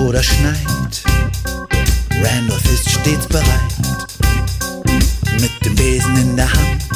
oder schneit, Randolph ist stets bereit, mit dem Besen in der Hand,